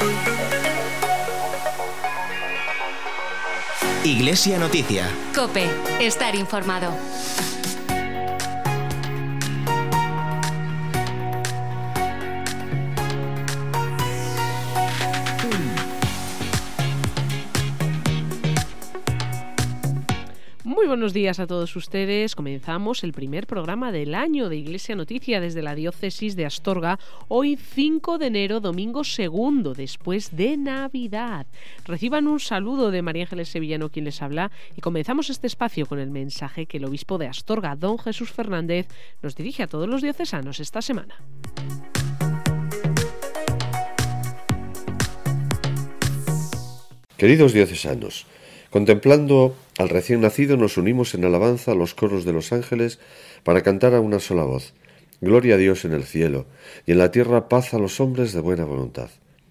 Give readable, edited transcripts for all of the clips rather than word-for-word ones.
Iglesia Noticia. COPE. Estar informado. Muy buenos días a todos ustedes. Comenzamos el primer programa del año de Iglesia Noticia desde la diócesis de Astorga, hoy 5 de enero, domingo segundo, después de Navidad. Reciban un saludo de María Ángeles Sevillano, quien les habla, y comenzamos este espacio con el mensaje que el obispo de Astorga, don Jesús Fernández, nos dirige a todos los diocesanos esta semana. Queridos diocesanos, contemplando al recién nacido nos unimos en alabanza a los coros de los ángeles para cantar a una sola voz: Gloria a Dios en el cielo, y en la tierra paz a los hombres de buena voluntad.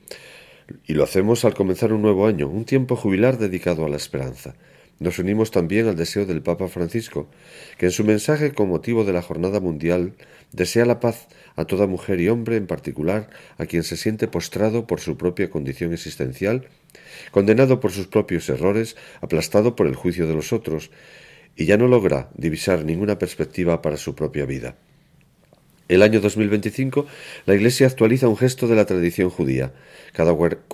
Y lo hacemos al comenzar un nuevo año, un tiempo jubilar dedicado a la esperanza. Nos unimos también al deseo del Papa Francisco, que en su mensaje con motivo de la Jornada Mundial desea la paz a toda mujer y hombre, en particular a quien se siente postrado por su propia condición existencial, condenado por sus propios errores, aplastado por el juicio de los otros, y ya no logra divisar ninguna perspectiva para su propia vida. El año 2025, la Iglesia actualiza un gesto de la tradición judía. Cada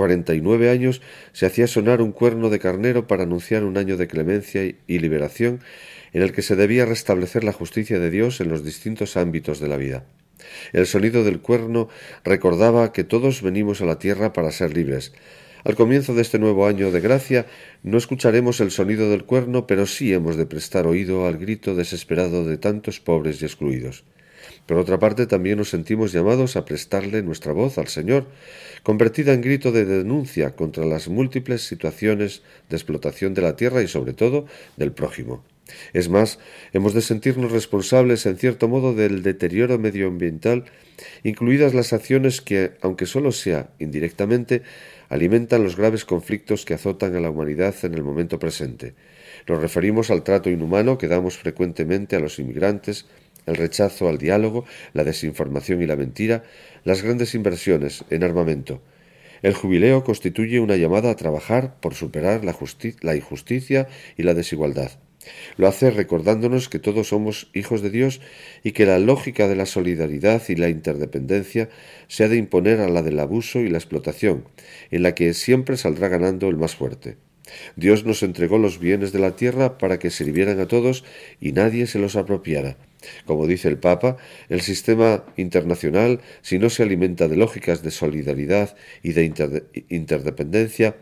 49 años se hacía sonar un cuerno de carnero para anunciar un año de clemencia y liberación en el que se debía restablecer la justicia de Dios en los distintos ámbitos de la vida. El sonido del cuerno recordaba que todos venimos a la tierra para ser libres. Al comienzo de este nuevo año de gracia no escucharemos el sonido del cuerno, pero sí hemos de prestar oído al grito desesperado de tantos pobres y excluidos. Por otra parte, también nos sentimos llamados a prestarle nuestra voz al Señor, convertida en grito de denuncia contra las múltiples situaciones de explotación de la tierra y, sobre todo, del prójimo. Es más, hemos de sentirnos responsables, en cierto modo, del deterioro medioambiental, incluidas las acciones que, aunque solo sea indirectamente, alimentan los graves conflictos que azotan a la humanidad en el momento presente. Nos referimos al trato inhumano que damos frecuentemente a los inmigrantes, el rechazo al diálogo, la desinformación y la mentira, las grandes inversiones en armamento. El jubileo constituye una llamada a trabajar por superar la injusticia y la desigualdad. Lo hace recordándonos que todos somos hijos de Dios y que la lógica de la solidaridad y la interdependencia se ha de imponer a la del abuso y la explotación, en la que siempre saldrá ganando el más fuerte. Dios nos entregó los bienes de la tierra para que sirvieran a todos y nadie se los apropiara. Como dice el Papa, el sistema internacional, si no se alimenta de lógicas de solidaridad y de interdependencia,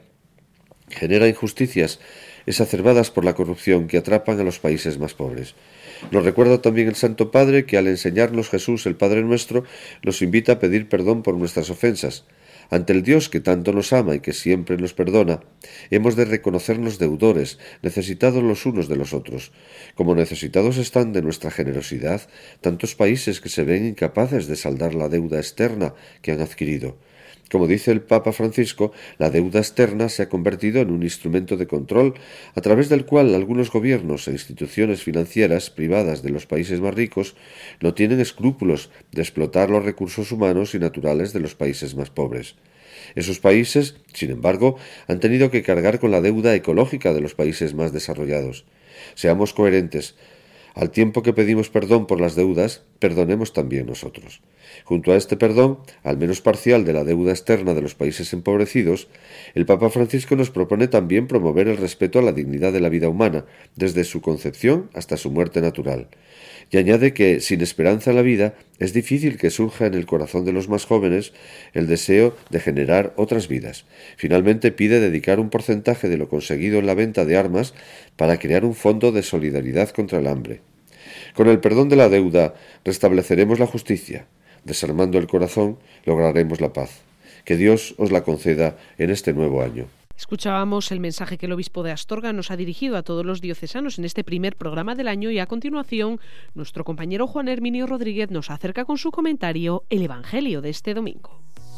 genera injusticias exacerbadas por la corrupción que atrapan a los países más pobres. Nos recuerda también el Santo Padre que al enseñarnos Jesús, el Padre nuestro, nos invita a pedir perdón por nuestras ofensas. Ante el Dios que tanto nos ama y que siempre nos perdona, hemos de reconocernos deudores, necesitados los unos de los otros. Como necesitados están de nuestra generosidad tantos países que se ven incapaces de saldar la deuda externa que han adquirido. Como dice el Papa Francisco, la deuda externa se ha convertido en un instrumento de control a través del cual algunos gobiernos e instituciones financieras privadas de los países más ricos no tienen escrúpulos de explotar los recursos humanos y naturales de los países más pobres. Esos países, sin embargo, han tenido que cargar con la deuda ecológica de los países más desarrollados. Seamos coherentes. Al tiempo que pedimos perdón por las deudas, perdonemos también nosotros. Junto a este perdón, al menos parcial, de la deuda externa de los países empobrecidos, el Papa Francisco nos propone también promover el respeto a la dignidad de la vida humana, desde su concepción hasta su muerte natural. Y añade que, sin esperanza en la vida, es difícil que surja en el corazón de los más jóvenes el deseo de generar otras vidas. Finalmente pide dedicar un porcentaje de lo conseguido en la venta de armas para crear un fondo de solidaridad contra el hambre. Con el perdón de la deuda restableceremos la justicia. Desarmando el corazón, lograremos la paz. Que Dios os la conceda en este nuevo año. Escuchábamos el mensaje que el obispo de Astorga nos ha dirigido a todos los diocesanos en este primer programa del año y a continuación nuestro compañero Juan Herminio Rodríguez nos acerca con su comentario el Evangelio de este domingo.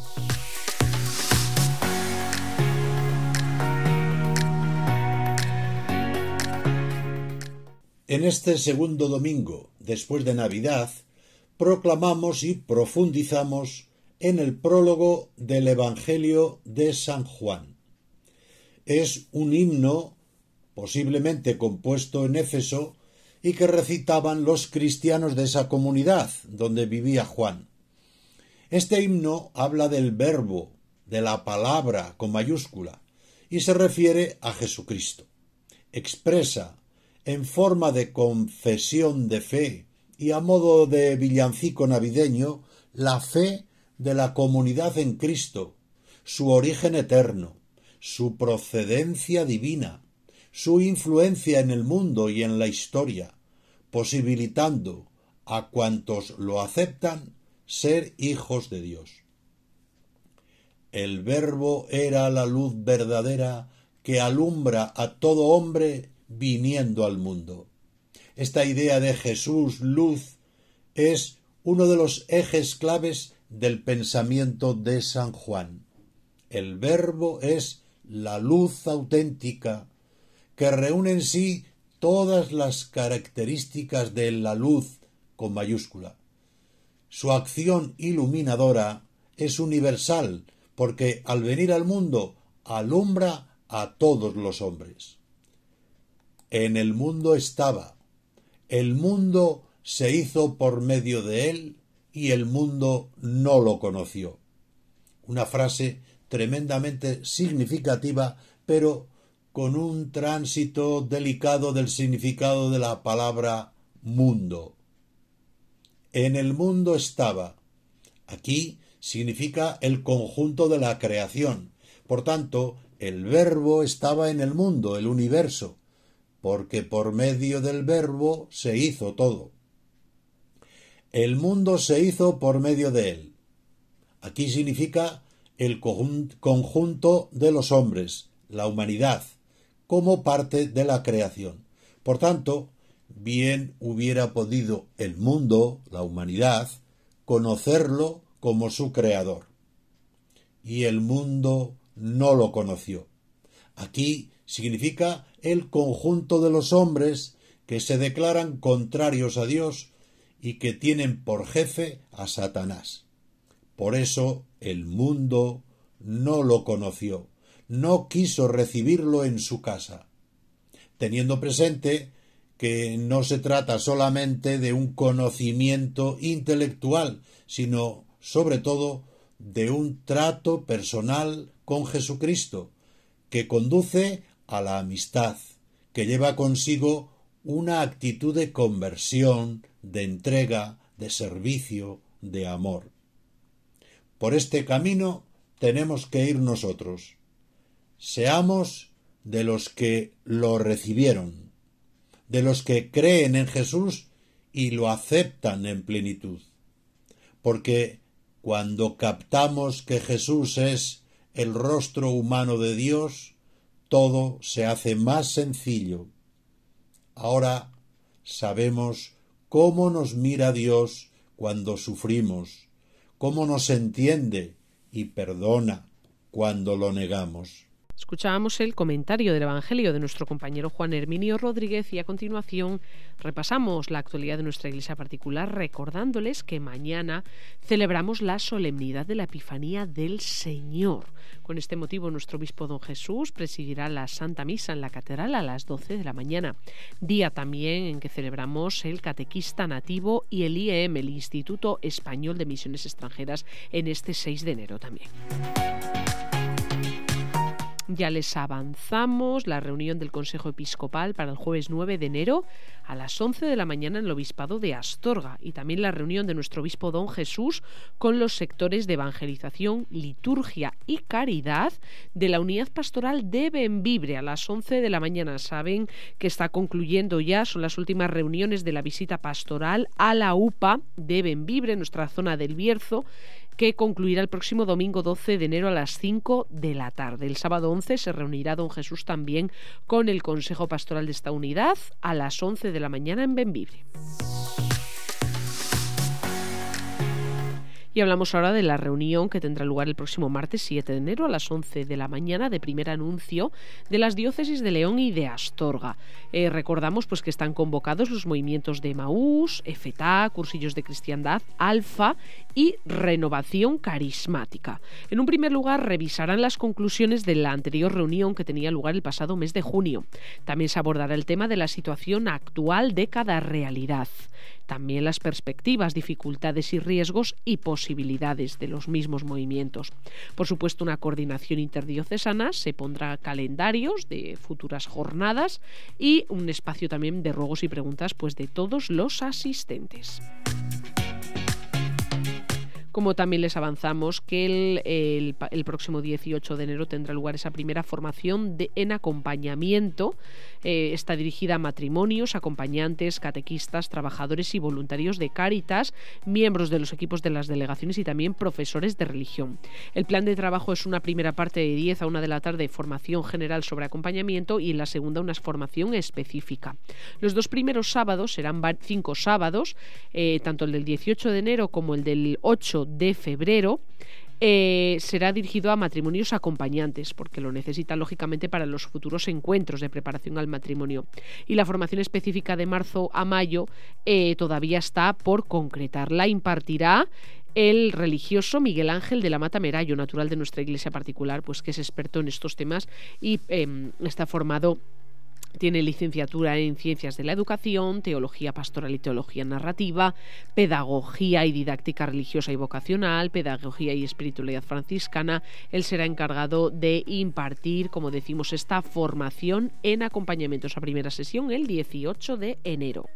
En este segundo domingo, después de Navidad, proclamamos y profundizamos en el prólogo del Evangelio de San Juan. Es un himno posiblemente compuesto en Éfeso y que recitaban los cristianos de esa comunidad donde vivía Juan. Este himno habla del verbo, de la palabra con mayúscula, y se refiere a Jesucristo. Expresa, en forma de confesión de fe y a modo de villancico navideño, la fe de la comunidad en Cristo, su origen eterno, su procedencia divina, su influencia en el mundo y en la historia, posibilitando a cuantos lo aceptan ser hijos de Dios. El Verbo era la luz verdadera que alumbra a todo hombre viniendo al mundo. Esta idea de Jesús, luz, es uno de los ejes claves del pensamiento de San Juan. El Verbo es la luz auténtica que reúne en sí todas las características de la luz con mayúscula. Su acción iluminadora es universal porque al venir al mundo alumbra a todos los hombres. En el mundo estaba, el mundo se hizo por medio de él y el mundo no lo conoció. Una frase tremendamente significativa, pero con un tránsito delicado del significado de la palabra mundo. En el mundo estaba. Aquí significa el conjunto de la creación. Por tanto, el Verbo estaba en el mundo, el universo, porque por medio del Verbo se hizo todo. El mundo se hizo por medio de él. Aquí significa el conjunto de los hombres, la humanidad, como parte de la creación. Por tanto, bien hubiera podido el mundo, la humanidad, conocerlo como su creador. Y el mundo no lo conoció. Aquí significa el conjunto de los hombres que se declaran contrarios a Dios y que tienen por jefe a Satanás. Por eso el mundo no lo conoció, no quiso recibirlo en su casa, teniendo presente que no se trata solamente de un conocimiento intelectual, sino sobre todo de un trato personal con Jesucristo, que conduce a la amistad, que lleva consigo una actitud de conversión, de entrega, de servicio, de amor. Por este camino tenemos que ir nosotros. Seamos de los que lo recibieron, de los que creen en Jesús y lo aceptan en plenitud. Porque cuando captamos que Jesús es el rostro humano de Dios, todo se hace más sencillo. Ahora sabemos cómo nos mira Dios cuando sufrimos, cómo nos entiende y perdona cuando lo negamos. Escuchábamos el comentario del Evangelio de nuestro compañero Juan Herminio Rodríguez y a continuación repasamos la actualidad de nuestra iglesia particular recordándoles que mañana celebramos la solemnidad de la Epifanía del Señor. Con este motivo nuestro obispo don Jesús presidirá la Santa Misa en la Catedral a las 12 de la mañana, día también en que celebramos el Catequista Nativo y el IEM, el Instituto Español de Misiones Extranjeras, en este 6 de enero también. Ya les avanzamos la reunión del Consejo Episcopal para el jueves 9 de enero a las 11 de la mañana en el Obispado de Astorga y también la reunión de nuestro obispo don Jesús con los sectores de evangelización, liturgia y caridad de la unidad pastoral de Bembibre a las 11 de la mañana. Saben que está concluyendo ya, son las últimas reuniones de la visita pastoral a la UPA de Bembibre, nuestra zona del Bierzo, que concluirá el próximo domingo 12 de enero a las 5 de la tarde. El sábado 11 se reunirá don Jesús también con el Consejo Pastoral de esta unidad a las 11 de la mañana en Bembibre. Y hablamos ahora de la reunión que tendrá lugar el próximo martes 7 de enero a las 11 de la mañana de primer anuncio de las diócesis de León y de Astorga. Recordamos pues que están convocados los movimientos de Emaús, EFETA, Cursillos de Cristiandad, Alfa y Renovación Carismática. En un primer lugar, revisarán las conclusiones de la anterior reunión que tenía lugar el pasado mes de junio. También se abordará el tema de la situación actual de cada realidad. También las perspectivas, dificultades y riesgos y posibilidades de los mismos movimientos. Por supuesto, una coordinación interdiocesana, se pondrá calendarios de futuras jornadas y un espacio también de ruegos y preguntas pues de todos los asistentes. Como también les avanzamos que el próximo 18 de enero tendrá lugar esa primera formación en acompañamiento. Está dirigida a matrimonios, acompañantes, catequistas, trabajadores y voluntarios de Cáritas, miembros de los equipos de las delegaciones y también profesores de religión. El plan de trabajo es una primera parte de 10 a 1 de la tarde, formación general sobre acompañamiento, y en la segunda una formación específica. Los dos primeros sábados serán 5 sábados, tanto el del 18 de enero como el del 8 de febrero. Será dirigido a matrimonios acompañantes, porque lo necesitan lógicamente para los futuros encuentros de preparación al matrimonio. Y la formación específica de marzo a mayo todavía está por concretar. La impartirá el religioso Miguel Ángel de la Mata Merayo, natural de nuestra iglesia particular, pues que es experto en estos temas y está formado. Tiene licenciatura en Ciencias de la Educación, Teología Pastoral y Teología Narrativa, Pedagogía y Didáctica Religiosa y Vocacional, Pedagogía y Espiritualidad Franciscana. Él será encargado de impartir, como decimos, esta formación en acompañamiento. Esa primera sesión el 18 de enero.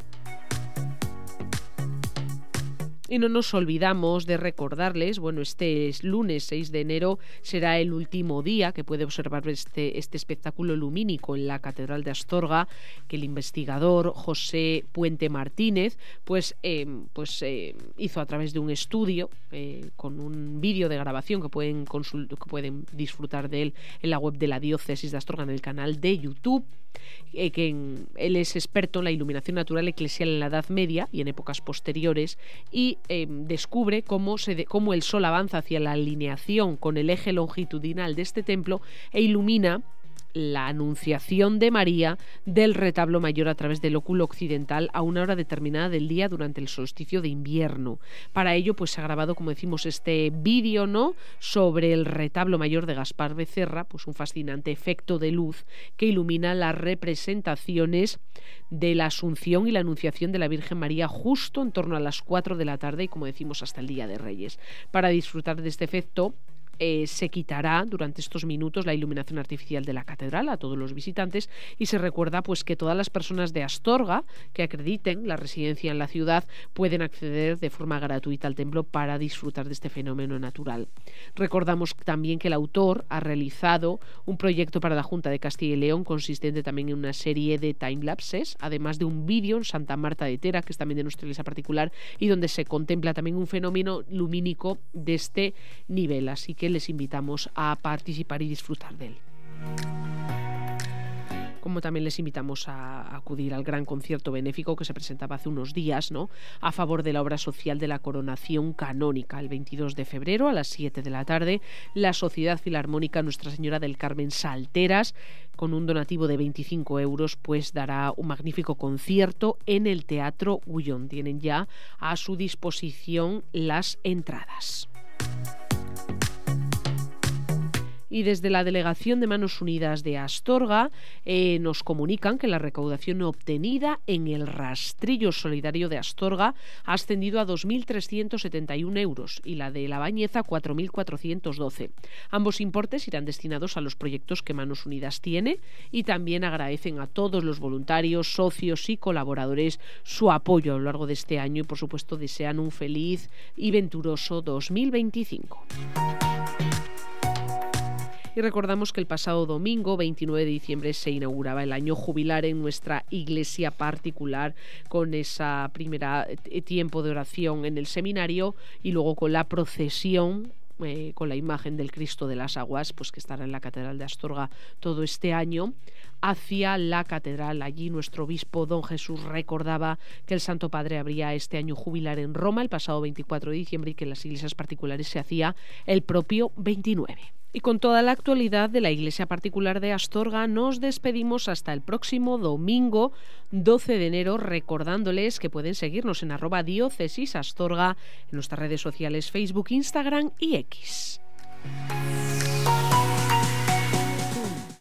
Y no nos olvidamos de recordarles, este lunes 6 de enero será el último día que puede observar este espectáculo lumínico en la Catedral de Astorga, que el investigador José Puente Martínez hizo a través de un estudio con un vídeo de grabación que pueden disfrutar de él en la web de la Diócesis de Astorga, en el canal de YouTube. Él es experto en la iluminación natural eclesial en la Edad Media y en épocas posteriores, y descubre cómo el sol avanza hacia la alineación con el eje longitudinal de este templo e ilumina la anunciación de María del retablo mayor a través del óculo occidental a una hora determinada del día durante el solsticio de invierno. Para ello se ha grabado, como decimos, este vídeo, sobre el retablo mayor de Gaspar Becerra, un fascinante efecto de luz que ilumina las representaciones de la Asunción y la Anunciación de la Virgen María justo en torno a las 4 de la tarde y, como decimos, hasta el Día de Reyes. Para disfrutar de este efecto se quitará durante estos minutos la iluminación artificial de la catedral a todos los visitantes, y se recuerda que todas las personas de Astorga que acrediten la residencia en la ciudad pueden acceder de forma gratuita al templo para disfrutar de este fenómeno natural. Recordamos también que el autor ha realizado un proyecto para la Junta de Castilla y León consistente también en una serie de timelapses, además de un vídeo en Santa Marta de Tera, que es también de nuestra iglesia particular, y donde se contempla también un fenómeno lumínico de este nivel. Así que les invitamos a participar y disfrutar de él. Como también les invitamos a acudir al gran concierto benéfico que se presentaba hace unos días, a favor de la obra social de la coronación canónica. El 22 de febrero a las 7 de la tarde, la Sociedad Filarmónica Nuestra Señora del Carmen Salteras, con un donativo de 25 euros, dará un magnífico concierto en el Teatro Gullón. Tienen ya a su disposición las entradas. Y desde la Delegación de Manos Unidas de Astorga nos comunican que la recaudación obtenida en el rastrillo solidario de Astorga ha ascendido a 2.371 euros y la de La Bañeza 4.412. Ambos importes irán destinados a los proyectos que Manos Unidas tiene, y también agradecen a todos los voluntarios, socios y colaboradores su apoyo a lo largo de este año y, por supuesto, desean un feliz y venturoso 2025. Y recordamos que el pasado domingo, 29 de diciembre, se inauguraba el año jubilar en nuestra iglesia particular, con esa primera tiempo de oración en el seminario y luego con la procesión con la imagen del Cristo de las Aguas, pues que estará en la Catedral de Astorga todo este año, hacia la catedral. Allí nuestro obispo don Jesús recordaba que el Santo Padre habría este año jubilar en Roma el pasado 24 de diciembre y que en las iglesias particulares se hacía el propio 29. Y con toda la actualidad de la Iglesia Particular de Astorga nos despedimos hasta el próximo domingo 12 de enero, recordándoles que pueden seguirnos en @diócesisastorga en nuestras redes sociales Facebook, Instagram y X.